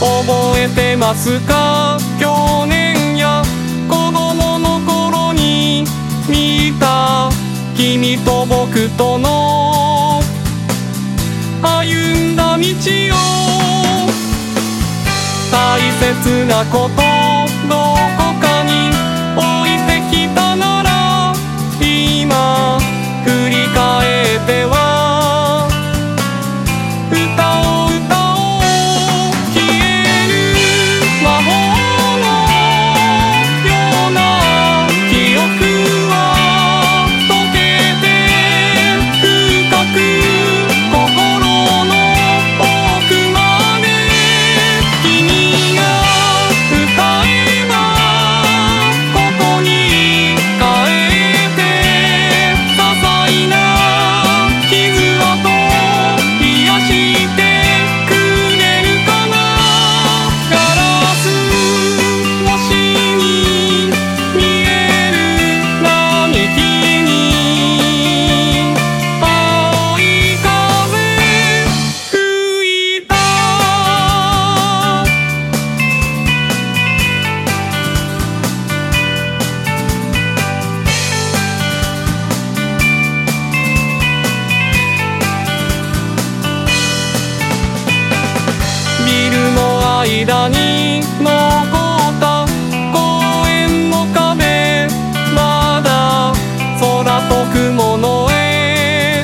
覚えてますか？去年や子供の頃に見た君と僕との歩んだ道を、大切なことどこかに置いてきたなら、今振り返っては歌を歌おう。消える魔法のような記憶は溶けて深く心の奥まで、君が歌えばここに帰って些細な傷跡癒してくれるかな。ガラス越しに見える並木に青い風吹いた。ビルの間に残った公園の壁、まだ空と雲の絵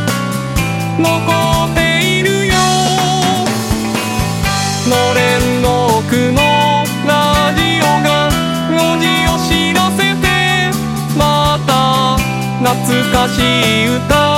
残っているよ。のれんの奥のラジオが文字を知らせて、また懐かしい歌